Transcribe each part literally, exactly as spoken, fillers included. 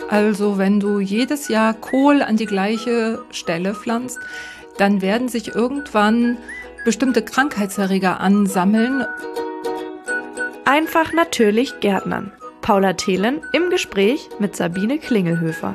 Also wenn du jedes Jahr Kohl an die gleiche Stelle pflanzt, dann werden sich irgendwann bestimmte Krankheitserreger ansammeln. Einfach natürlich Gärtnern. Paula Thelen im Gespräch mit Sabine Klingelhöfer.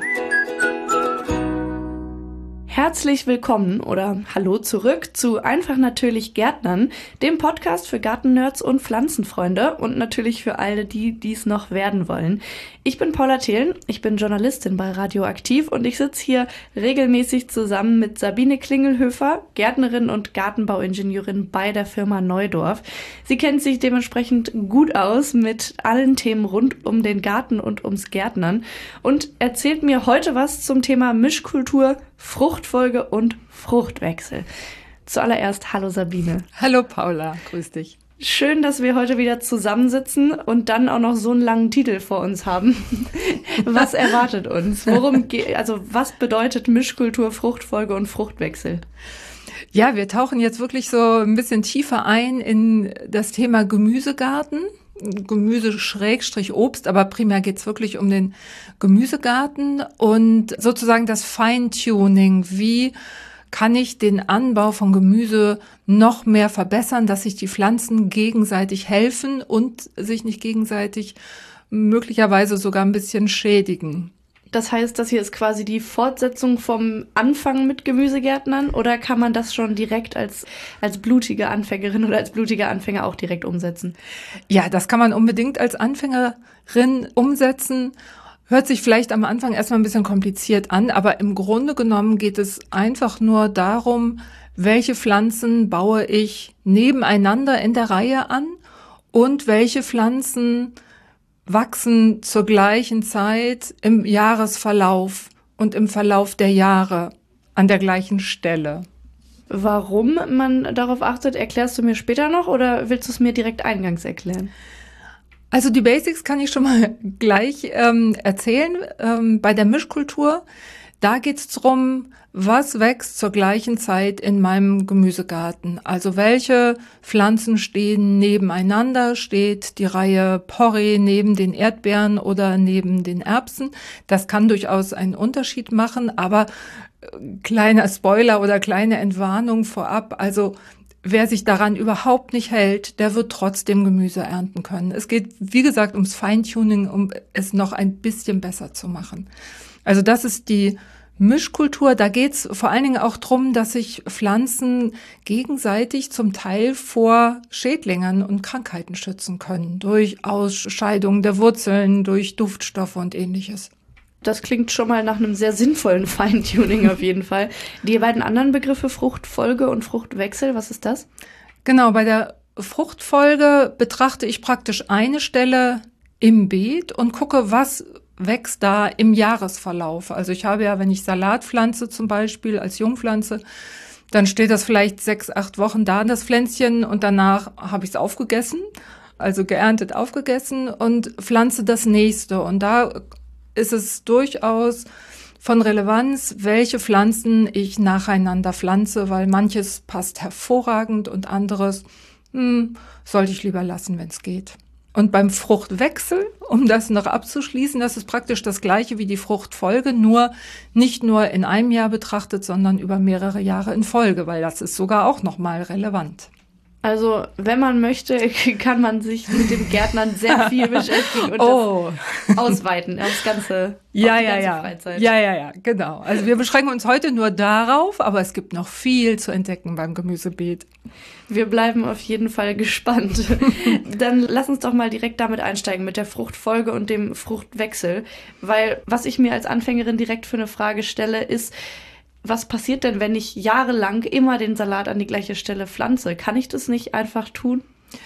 Herzlich willkommen oder hallo zurück zu Einfach natürlich Gärtnern, dem Podcast für Gartennerds und Pflanzenfreunde und natürlich für alle, die dies noch werden wollen. Ich bin Paula Thelen, ich bin Journalistin bei Radioaktiv und ich sitze hier regelmäßig zusammen mit Sabine Klingelhöfer, Gärtnerin und Gartenbauingenieurin bei der Firma Neudorf. Sie kennt sich dementsprechend gut aus mit allen Themen rund um den Garten und ums Gärtnern und erzählt mir heute was zum Thema Mischkultur, Fruchtfolge und Fruchtwechsel. Zuallererst, hallo Sabine. Hallo Paula, grüß dich. Schön, dass wir heute wieder zusammensitzen und dann auch noch so einen langen Titel vor uns haben. Was erwartet uns? Worum geht, also was bedeutet Mischkultur, Fruchtfolge und Fruchtwechsel? Ja, wir tauchen jetzt wirklich so ein bisschen tiefer ein in das Thema Gemüsegarten. Gemüse Schrägstrich Obst, aber primär geht's wirklich um den Gemüsegarten und sozusagen das Feintuning. Wie kann ich den Anbau von Gemüse noch mehr verbessern, dass sich die Pflanzen gegenseitig helfen und sich nicht gegenseitig möglicherweise sogar ein bisschen schädigen? Das heißt, das hier ist quasi die Fortsetzung vom Anfang mit Gemüsegärtnern oder kann man das schon direkt als, als blutige Anfängerin oder als blutiger Anfänger auch direkt umsetzen? Ja, das kann man unbedingt als Anfängerin umsetzen. Hört sich vielleicht am Anfang erstmal ein bisschen kompliziert an, aber im Grunde genommen geht es einfach nur darum, welche Pflanzen baue ich nebeneinander in der Reihe an und welche Pflanzen wachsen zur gleichen Zeit im Jahresverlauf und im Verlauf der Jahre an der gleichen Stelle. Warum man darauf achtet, erklärst du mir später noch oder willst du es mir direkt eingangs erklären? Also die Basics kann ich schon mal gleich ähm, erzählen. Ähm, bei der Mischkultur, da geht es darum, was wächst zur gleichen Zeit in meinem Gemüsegarten. Also welche Pflanzen stehen nebeneinander, steht die Reihe Porree neben den Erdbeeren oder neben den Erbsen. Das kann durchaus einen Unterschied machen, aber kleiner Spoiler oder kleine Entwarnung vorab, also wer sich daran überhaupt nicht hält, der wird trotzdem Gemüse ernten können. Es geht, wie gesagt, ums Feintuning, um es noch ein bisschen besser zu machen. Also das ist die Mischkultur. Da geht's vor allen Dingen auch drum, dass sich Pflanzen gegenseitig zum Teil vor Schädlingen und Krankheiten schützen können. Durch Ausscheidung der Wurzeln, durch Duftstoffe und Ähnliches. Das klingt schon mal nach einem sehr sinnvollen Feintuning auf jeden Fall. Die beiden anderen Begriffe Fruchtfolge und Fruchtwechsel, was ist das? Genau, bei der Fruchtfolge betrachte ich praktisch eine Stelle im Beet und gucke, was wächst da im Jahresverlauf. Also ich habe ja, wenn ich Salat pflanze zum Beispiel als Jungpflanze, dann steht das vielleicht sechs, acht Wochen da, das Pflänzchen, und danach habe ich es aufgegessen, also geerntet aufgegessen und pflanze das nächste. Und da ist es durchaus von Relevanz, welche Pflanzen ich nacheinander pflanze, weil manches passt hervorragend und anderes hm, sollte ich lieber lassen, wenn es geht. Und beim Fruchtwechsel, um das noch abzuschließen, das ist praktisch das Gleiche wie die Fruchtfolge, nur nicht nur in einem Jahr betrachtet, sondern über mehrere Jahre in Folge, weil das ist sogar auch nochmal relevant. Also, wenn man möchte, kann man sich mit dem Gärtnern sehr viel beschäftigen und oh. das ausweiten aufs ganze, ja, auf die ja, ganze ja. Freizeit. Ja, ja, ja, genau. Also wir beschränken uns heute nur darauf, aber es gibt noch viel zu entdecken beim Gemüsebeet. Wir bleiben auf jeden Fall gespannt. Dann lass uns doch mal direkt damit einsteigen, mit der Fruchtfolge und dem Fruchtwechsel. Weil was ich mir als Anfängerin direkt für eine Frage stelle, ist, was passiert denn, wenn ich jahrelang immer den Salat an die gleiche Stelle pflanze? Kann ich das nicht einfach tun?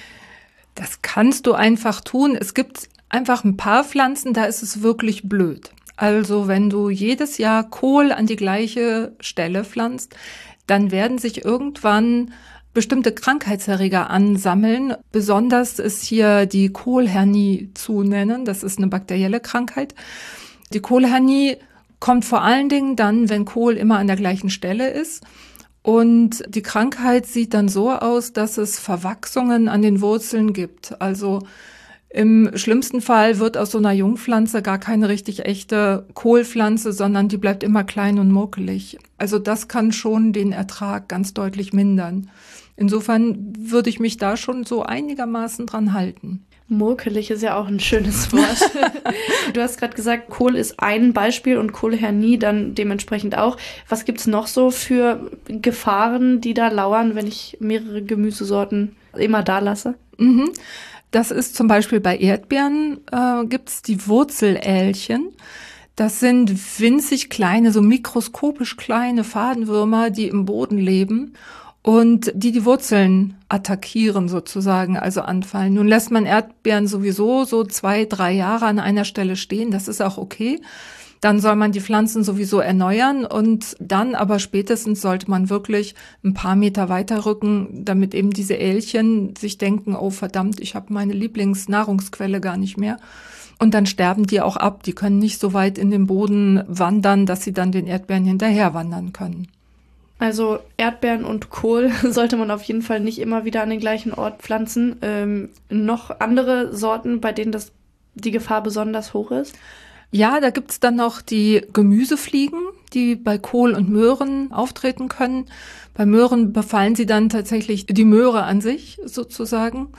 Das kannst du einfach tun. Es gibt einfach ein paar Pflanzen, da ist es wirklich blöd. Also wenn du jedes Jahr Kohl an die gleiche Stelle pflanzt, dann werden sich irgendwann bestimmte Krankheitserreger ansammeln. Besonders ist hier die Kohlhernie zu nennen. Das ist eine bakterielle Krankheit. Die Kohlhernie kommt vor allen Dingen dann, wenn Kohl immer an der gleichen Stelle ist. Und die Krankheit sieht dann so aus, dass es Verwachsungen an den Wurzeln gibt. Also Im schlimmsten Fall wird aus so einer Jungpflanze gar keine richtig echte Kohlpflanze, sondern die bleibt immer klein und muckelig. Also das kann schon den Ertrag ganz deutlich mindern. Insofern würde ich mich da schon so einigermaßen dran halten. Murkelig ist ja auch ein schönes Wort. Du hast gerade gesagt, Kohl ist ein Beispiel und Kohlhernie dann dementsprechend auch. Was gibt's noch so für Gefahren, die da lauern, wenn ich mehrere Gemüsesorten immer da lasse? Mhm. Das ist zum Beispiel bei Erdbeeren, äh, gibt's die Wurzelälchen. Das sind winzig kleine, so mikroskopisch kleine Fadenwürmer, die im Boden leben und die die Wurzeln attackieren sozusagen, also anfallen. Nun lässt man Erdbeeren sowieso so zwei, drei Jahre an einer Stelle stehen, das ist auch okay. Dann soll man die Pflanzen sowieso erneuern und dann aber spätestens sollte man wirklich ein paar Meter weiter rücken, damit eben diese Elchen sich denken, oh verdammt, ich habe meine Lieblingsnahrungsquelle gar nicht mehr. Und dann sterben die auch ab. Die können nicht so weit in den Boden wandern, dass sie dann den Erdbeeren hinterher wandern können. Also Erdbeeren und Kohl sollte man auf jeden Fall nicht immer wieder an den gleichen Ort pflanzen. Ähm, noch andere Sorten, bei denen das die Gefahr besonders hoch ist? Ja, da gibt's dann noch die Gemüsefliegen, die bei Kohl und Möhren auftreten können. Bei Möhren befallen sie dann tatsächlich die Möhre an sich sozusagen.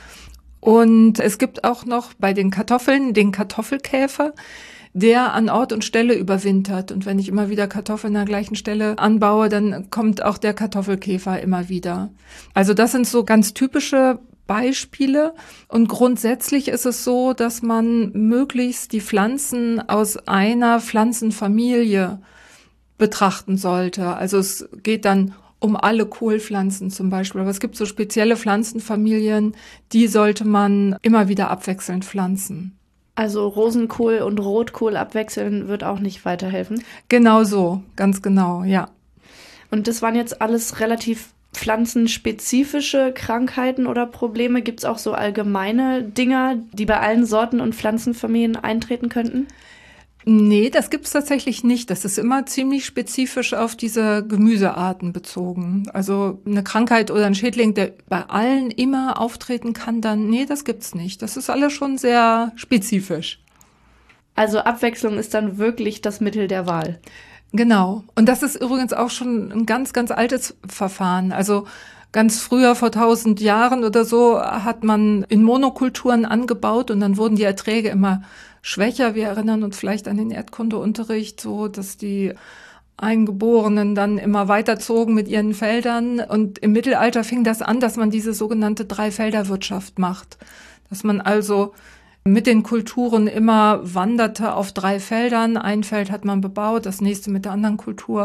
Und es gibt auch noch bei den Kartoffeln den Kartoffelkäfer, der an Ort und Stelle überwintert. Und wenn ich immer wieder Kartoffeln an der gleichen Stelle anbaue, dann kommt auch der Kartoffelkäfer immer wieder. Also das sind so ganz typische Beispiele. Und grundsätzlich ist es so, dass man möglichst die Pflanzen aus einer Pflanzenfamilie betrachten sollte. Also es geht dann um alle Kohlpflanzen zum Beispiel. Aber es gibt so spezielle Pflanzenfamilien, die sollte man immer wieder abwechselnd pflanzen. Also Rosenkohl und Rotkohl abwechseln wird auch nicht weiterhelfen? Genau so, ganz genau, ja. Und das waren jetzt alles relativ pflanzenspezifische Krankheiten oder Probleme? Gibt es auch so allgemeine Dinger, die bei allen Sorten und Pflanzenfamilien eintreten könnten? Nee, das gibt's tatsächlich nicht. Das ist immer ziemlich spezifisch auf diese Gemüsearten bezogen. Also eine Krankheit oder ein Schädling, der bei allen immer auftreten kann, dann, nee, das gibt's nicht. Das ist alles schon sehr spezifisch. Also Abwechslung ist dann wirklich das Mittel der Wahl. Genau. Und das ist übrigens auch schon ein ganz, ganz altes Verfahren. Also ganz früher, vor tausend Jahren oder so, hat man in Monokulturen angebaut und dann wurden die Erträge immer schwächer. Wir erinnern uns vielleicht an den Erdkundeunterricht, so dass die Eingeborenen dann immer weiterzogen mit ihren Feldern. Und im Mittelalter fing das an, dass man diese sogenannte Dreifelderwirtschaft macht. Dass man also mit den Kulturen immer wanderte auf drei Feldern. Ein Feld hat man bebaut, das nächste mit der anderen Kultur.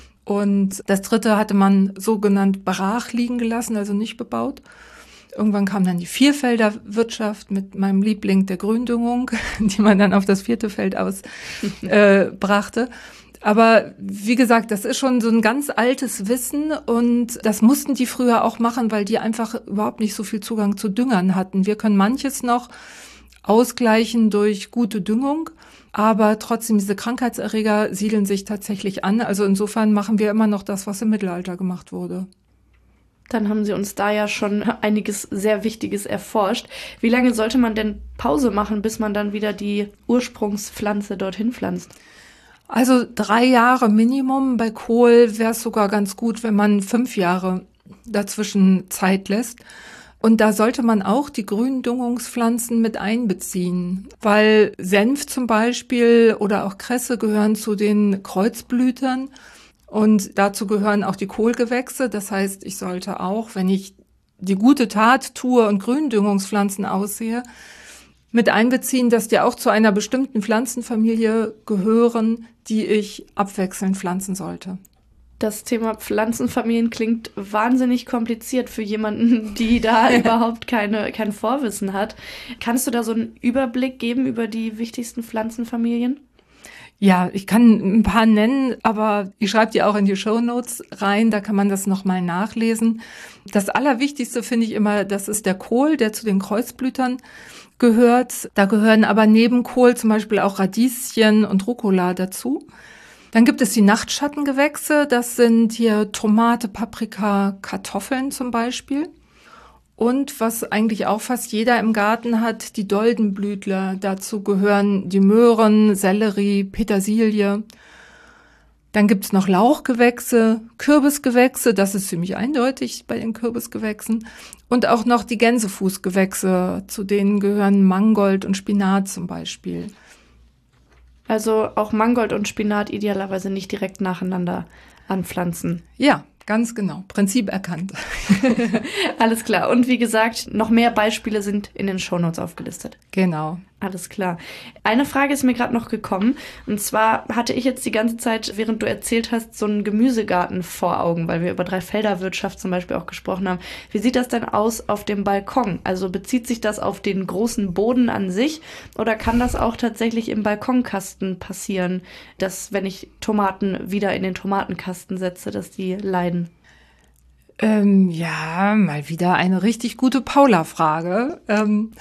Und das dritte hatte man sogenannt brach liegen gelassen, also nicht bebaut. Irgendwann kam dann die Vierfelderwirtschaft mit meinem Liebling der Gründüngung, die man dann auf das vierte Feld ausbrachte. Äh, Aber wie gesagt, das ist schon so ein ganz altes Wissen und das mussten die früher auch machen, weil die einfach überhaupt nicht so viel Zugang zu Düngern hatten. Wir können manches noch ausgleichen durch gute Düngung, aber trotzdem diese Krankheitserreger siedeln sich tatsächlich an. Also insofern machen wir immer noch das, was im Mittelalter gemacht wurde. Dann haben Sie uns da ja schon einiges sehr Wichtiges erforscht. Wie lange sollte man denn Pause machen, bis man dann wieder die Ursprungspflanze dorthin pflanzt? Also drei Jahre Minimum. Bei Kohl wäre es sogar ganz gut, wenn man fünf Jahre dazwischen Zeit lässt. Und da sollte man auch die Gründüngungspflanzen mit einbeziehen, weil Senf zum Beispiel oder auch Kresse gehören zu den Kreuzblütern und dazu gehören auch die Kohlgewächse. Das heißt, ich sollte auch, wenn ich die gute Tat tue und Gründüngungspflanzen aussehe, mit einbeziehen, dass die auch zu einer bestimmten Pflanzenfamilie gehören, die ich abwechselnd pflanzen sollte. Das Thema Pflanzenfamilien klingt wahnsinnig kompliziert für jemanden, die da überhaupt keine, kein Vorwissen hat. Kannst du da so einen Überblick geben über die wichtigsten Pflanzenfamilien? Ja, ich kann ein paar nennen, aber ich schreibe die auch in die Shownotes rein, da kann man das nochmal nachlesen. Das Allerwichtigste finde ich immer, das ist der Kohl, der zu den Kreuzblütern gehört. Da gehören aber neben Kohl zum Beispiel auch Radieschen und Rucola dazu. Dann gibt es die Nachtschattengewächse, das sind hier Tomate, Paprika, Kartoffeln zum Beispiel. Und was eigentlich auch fast jeder im Garten hat, die Doldenblütler. Dazu gehören die Möhren, Sellerie, Petersilie. Dann gibt's noch Lauchgewächse, Kürbisgewächse, das ist ziemlich eindeutig bei den Kürbisgewächsen. Und auch noch die Gänsefußgewächse, zu denen gehören Mangold und Spinat zum Beispiel. Also auch Mangold und Spinat idealerweise nicht direkt nacheinander anpflanzen. Ja, ganz genau. Prinzip erkannt. Alles klar. Und wie gesagt, noch mehr Beispiele sind in den Shownotes aufgelistet. Genau. Alles klar. Eine Frage ist mir gerade noch gekommen. Und zwar hatte ich jetzt die ganze Zeit, während du erzählt hast, so einen Gemüsegarten vor Augen, weil wir über Dreifelderwirtschaft zum Beispiel auch gesprochen haben. Wie sieht das denn aus auf dem Balkon? Also bezieht sich das auf den großen Boden an sich oder kann das auch tatsächlich im Balkonkasten passieren, dass, wenn ich Tomaten wieder in den Tomatenkasten setze, dass die leiden? Ähm, ja, mal wieder eine richtig gute Paula-Frage. Ähm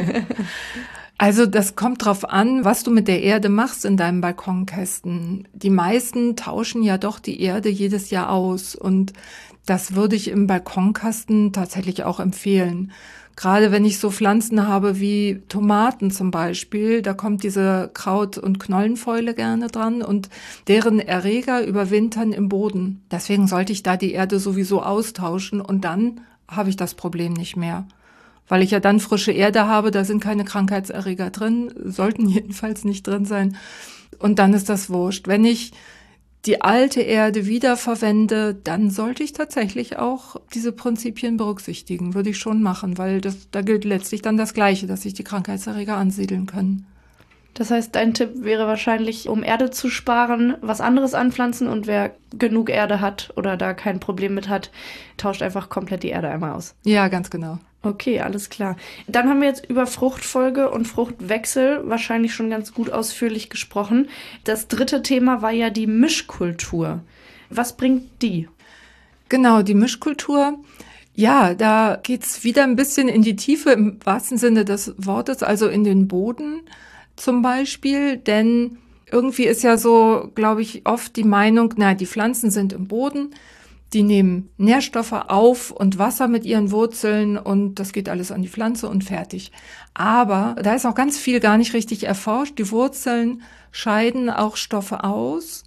Also das kommt drauf an, was du mit der Erde machst in deinem Balkonkästen. Die meisten tauschen ja doch die Erde jedes Jahr aus und das würde ich im Balkonkasten tatsächlich auch empfehlen. Gerade wenn ich so Pflanzen habe wie Tomaten zum Beispiel, da kommt diese Kraut- und Knollenfäule gerne dran und deren Erreger überwintern im Boden. Deswegen sollte ich da die Erde sowieso austauschen und dann habe ich das Problem nicht mehr. Weil ich ja dann frische Erde habe, da sind keine Krankheitserreger drin, sollten jedenfalls nicht drin sein. Und dann ist das wurscht. Wenn ich die alte Erde wiederverwende, dann sollte ich tatsächlich auch diese Prinzipien berücksichtigen. Würde ich schon machen, weil das, da gilt letztlich dann das Gleiche, dass sich die Krankheitserreger ansiedeln können. Das heißt, dein Tipp wäre wahrscheinlich, um Erde zu sparen, was anderes anpflanzen und wer genug Erde hat oder da kein Problem mit hat, tauscht einfach komplett die Erde einmal aus. Ja, ganz genau. Okay, alles klar. Dann haben wir jetzt über Fruchtfolge und Fruchtwechsel wahrscheinlich schon ganz gut ausführlich gesprochen. Das dritte Thema war ja die Mischkultur. Was bringt die? Genau, die Mischkultur. Ja, da geht's wieder ein bisschen in die Tiefe im wahrsten Sinne des Wortes, also in den Boden zum Beispiel, denn irgendwie ist ja so, glaube ich, oft die Meinung, na, die Pflanzen sind im Boden, die nehmen Nährstoffe auf und Wasser mit ihren Wurzeln und das geht alles an die Pflanze und fertig. Aber da ist auch ganz viel gar nicht richtig erforscht. Die Wurzeln scheiden auch Stoffe aus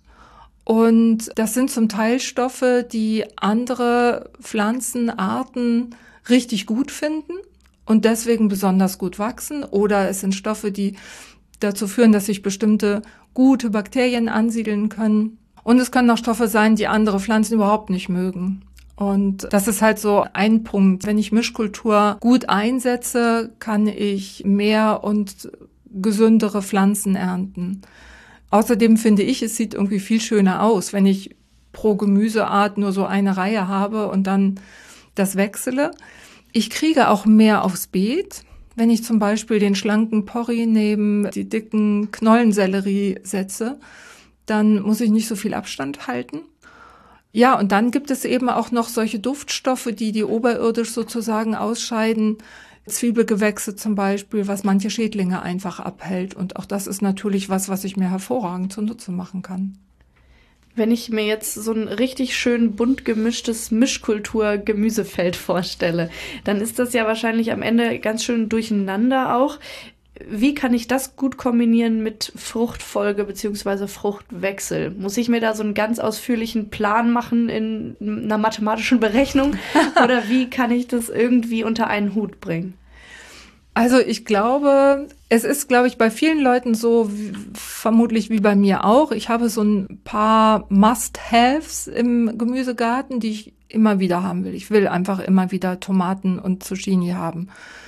und das sind zum Teil Stoffe, die andere Pflanzenarten richtig gut finden und deswegen besonders gut wachsen. Oder es sind Stoffe, die dazu führen, dass sich bestimmte gute Bakterien ansiedeln können. Und es können auch Stoffe sein, die andere Pflanzen überhaupt nicht mögen. Und das ist halt so ein Punkt. Wenn ich Mischkultur gut einsetze, kann ich mehr und gesündere Pflanzen ernten. Außerdem finde ich, es sieht irgendwie viel schöner aus, wenn ich pro Gemüseart nur so eine Reihe habe und dann das wechsle. Ich kriege auch mehr aufs Beet. Wenn ich zum Beispiel den schlanken Porree neben die dicken Knollensellerie setze, dann muss ich nicht so viel Abstand halten. Ja, und dann gibt es eben auch noch solche Duftstoffe, die die oberirdisch sozusagen ausscheiden. Zwiebelgewächse zum Beispiel, was manche Schädlinge einfach abhält. Und auch das ist natürlich was, was ich mir hervorragend zunutze machen kann. Wenn ich mir jetzt so ein richtig schön bunt gemischtes Mischkultur-Gemüsefeld vorstelle, dann ist das ja wahrscheinlich am Ende ganz schön durcheinander auch. Wie kann ich das gut kombinieren mit Fruchtfolge bzw. Fruchtwechsel? Muss ich mir da so einen ganz ausführlichen Plan machen in einer mathematischen Berechnung? Oder wie kann ich das irgendwie unter einen Hut bringen? Also ich glaube, es ist, glaube ich, bei vielen Leuten so, wie, vermutlich wie bei mir auch. Ich habe so ein paar Must-Haves im Gemüsegarten, die ich immer wieder haben will. Ich will einfach immer wieder Tomaten und Zucchini haben.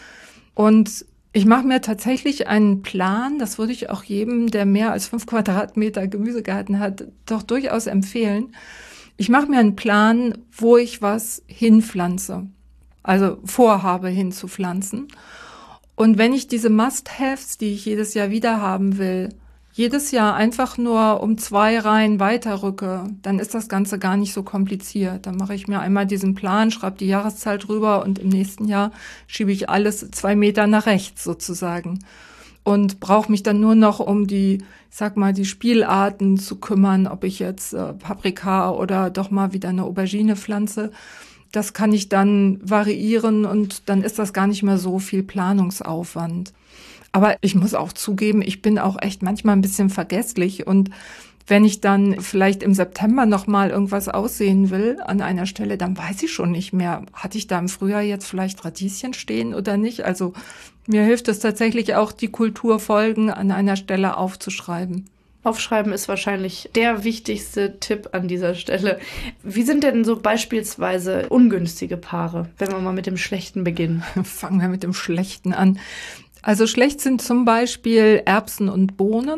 Und ich mache mir tatsächlich einen Plan, das würde ich auch jedem, der mehr als fünf Quadratmeter Gemüsegarten hat, doch durchaus empfehlen. Ich mache mir einen Plan, wo ich was hinpflanze, also vorhabe hinzupflanzen. Und wenn ich diese Must-Haves, die ich jedes Jahr wieder haben will, jedes Jahr einfach nur um zwei Reihen weiterrücke, dann ist das Ganze gar nicht so kompliziert. Dann mache ich mir einmal diesen Plan, schreibe die Jahreszahl drüber und im nächsten Jahr schiebe ich alles zwei Meter nach rechts sozusagen. Und brauche mich dann nur noch um die, ich sag mal, die Spielarten zu kümmern, ob ich jetzt äh, Paprika oder doch mal wieder eine Aubergine pflanze. das kann ich dann variieren und dann ist das gar nicht mehr so viel Planungsaufwand. Aber ich muss auch zugeben, ich bin auch echt manchmal ein bisschen vergesslich und wenn ich dann vielleicht im September noch mal irgendwas aussehen will an einer Stelle, dann weiß ich schon nicht mehr, hatte ich da im Frühjahr jetzt vielleicht Radieschen stehen oder nicht? Also mir hilft es tatsächlich auch, die Kulturfolgen an einer Stelle aufzuschreiben. Aufschreiben ist wahrscheinlich der wichtigste Tipp an dieser Stelle. Wie sind denn so beispielsweise ungünstige Paare, wenn wir mal mit dem Schlechten beginnen? Fangen wir mit dem Schlechten an. Also schlecht sind zum Beispiel Erbsen und Bohnen.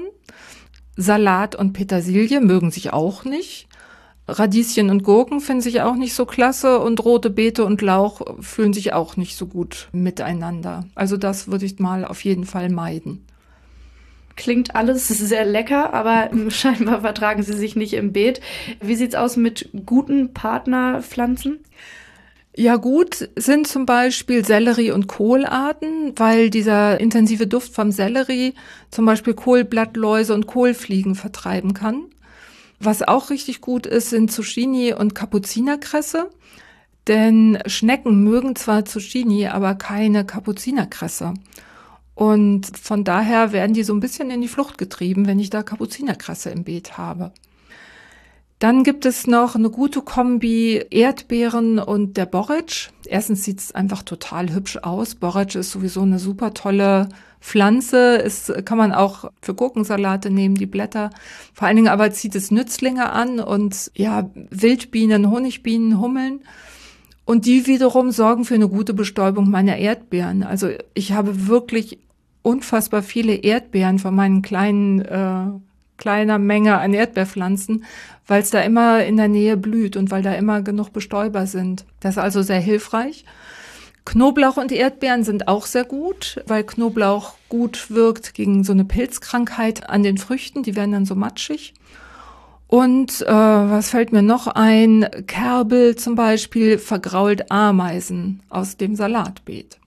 Salat und Petersilie mögen sich auch nicht. Radieschen und Gurken finden sich auch nicht so klasse und rote Beete und Lauch fühlen sich auch nicht so gut miteinander. Also das würde ich mal auf jeden Fall meiden. Klingt alles sehr lecker, aber scheinbar vertragen sie sich nicht im Beet. Wie sieht's aus mit guten Partnerpflanzen? Ja gut, sind zum Beispiel Sellerie- und Kohlarten, weil dieser intensive Duft vom Sellerie zum Beispiel Kohlblattläuse und Kohlfliegen vertreiben kann. Was auch richtig gut ist, sind Zucchini und Kapuzinerkresse, denn Schnecken mögen zwar Zucchini, aber keine Kapuzinerkresse. Und von daher werden die so ein bisschen in die Flucht getrieben, wenn ich da Kapuzinerkresse im Beet habe. Dann gibt es noch eine gute Kombi Erdbeeren und der Borretsch. Erstens sieht es einfach total hübsch aus. Borretsch ist sowieso eine super tolle Pflanze. Es kann man auch für Gurkensalate nehmen, die Blätter. Vor allen Dingen aber zieht es Nützlinge an und ja, Wildbienen, Honigbienen, Hummeln. Und die wiederum sorgen für eine gute Bestäubung meiner Erdbeeren. Also ich habe wirklich unfassbar viele Erdbeeren von meinen kleinen äh, kleiner Menge an Erdbeerpflanzen, weil es da immer in der Nähe blüht und weil da immer genug Bestäuber sind. Das ist also sehr hilfreich. Knoblauch und Erdbeeren sind auch sehr gut, weil Knoblauch gut wirkt gegen so eine Pilzkrankheit an den Früchten. Die werden dann so matschig. Und äh, was fällt mir noch ein? Kerbel zum Beispiel vergrault Ameisen aus dem Salatbeet.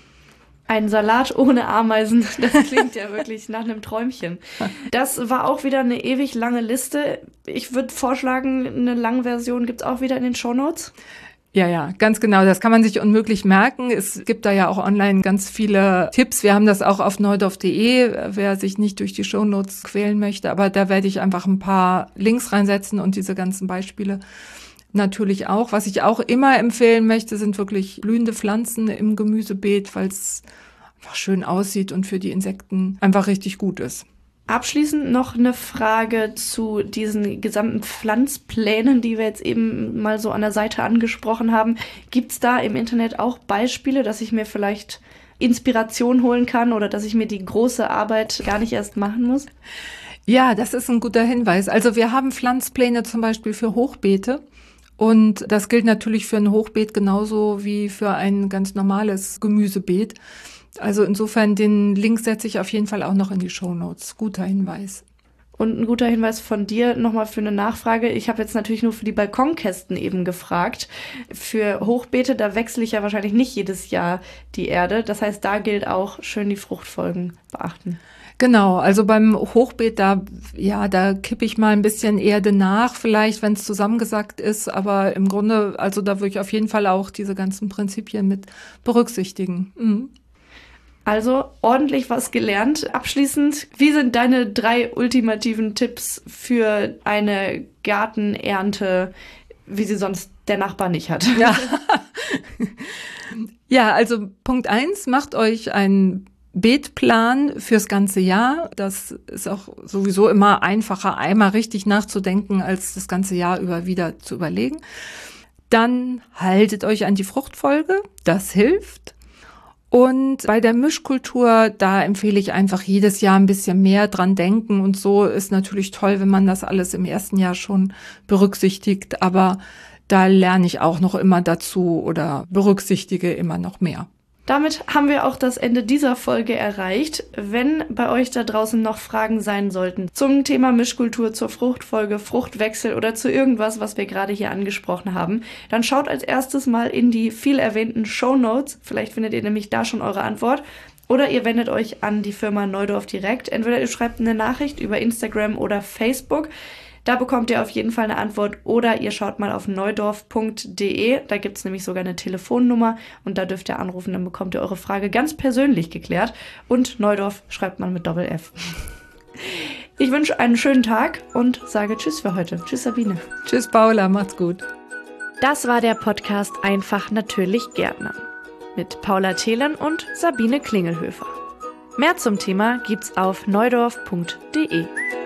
Ein Salat ohne Ameisen, das klingt ja wirklich nach einem Träumchen. Das war auch wieder eine ewig lange Liste. Ich würde vorschlagen, eine Langversion gibt's auch wieder in den Shownotes. Ja, ja, ganz genau. Das kann man sich unmöglich merken. Es gibt da ja auch online ganz viele Tipps. Wir haben das auch auf neudorf punkt de, wer sich nicht durch die Shownotes quälen möchte. Aber da werde ich einfach ein paar Links reinsetzen und diese ganzen Beispiele natürlich auch. Was ich auch immer empfehlen möchte, sind wirklich blühende Pflanzen im Gemüsebeet, weil es einfach schön aussieht und für die Insekten einfach richtig gut ist. Abschließend noch eine Frage zu diesen gesamten Pflanzplänen, die wir jetzt eben mal so an der Seite angesprochen haben. Gibt es da im Internet auch Beispiele, dass ich mir vielleicht Inspiration holen kann oder dass ich mir die große Arbeit gar nicht erst machen muss? Ja, das ist ein guter Hinweis. Also wir haben Pflanzpläne zum Beispiel für Hochbeete. Und das gilt natürlich für ein Hochbeet genauso wie für ein ganz normales Gemüsebeet. Also insofern, den Link setze ich auf jeden Fall auch noch in die Shownotes. Guter Hinweis. Und ein guter Hinweis von dir nochmal für eine Nachfrage. Ich habe jetzt natürlich nur für die Balkonkästen eben gefragt. Für Hochbeete, da wechsle ich ja wahrscheinlich nicht jedes Jahr die Erde. Das heißt, da gilt auch schön die Fruchtfolgen beachten. Genau, also beim Hochbeet, da ja, da kippe ich mal ein bisschen Erde nach, vielleicht, wenn es zusammengesackt ist, aber im Grunde, also da würde ich auf jeden Fall auch diese ganzen Prinzipien mit berücksichtigen. Mhm. Also ordentlich was gelernt. Abschließend, wie sind deine drei ultimativen Tipps für eine Gartenernte, wie sie sonst der Nachbar nicht hat? Ja, ja, also Punkt eins, macht euch ein Beetplan fürs ganze Jahr. Das ist auch sowieso immer einfacher, einmal richtig nachzudenken, als das ganze Jahr über wieder zu überlegen. Dann haltet euch an die Fruchtfolge, das hilft. Und bei der Mischkultur, da empfehle ich einfach jedes Jahr ein bisschen mehr dran denken. Und so ist natürlich toll, wenn man das alles im ersten Jahr schon berücksichtigt. Aber da lerne ich auch noch immer dazu oder berücksichtige immer noch mehr. Damit haben wir auch das Ende dieser Folge erreicht. Wenn bei euch da draußen noch Fragen sein sollten zum Thema Mischkultur, zur Fruchtfolge, Fruchtwechsel oder zu irgendwas, was wir gerade hier angesprochen haben, dann schaut als erstes mal in die viel erwähnten Shownotes. Vielleicht findet ihr nämlich da schon eure Antwort. Oder ihr wendet euch an die Firma Neudorf direkt. Entweder ihr schreibt eine Nachricht über Instagram oder Facebook. Da bekommt ihr auf jeden Fall eine Antwort. Oder ihr schaut mal auf neudorf punkt de. Da gibt es nämlich sogar eine Telefonnummer. Und da dürft ihr anrufen, dann bekommt ihr eure Frage ganz persönlich geklärt. Und Neudorf schreibt man mit Doppel-F. Ich wünsche einen schönen Tag und sage Tschüss für heute. Tschüss, Sabine. Tschüss, Paula. Macht's gut. Das war der Podcast Einfach natürlich Gärtnern mit Paula Thelen und Sabine Klingelhöfer. Mehr zum Thema gibt's auf neudorf punkt de.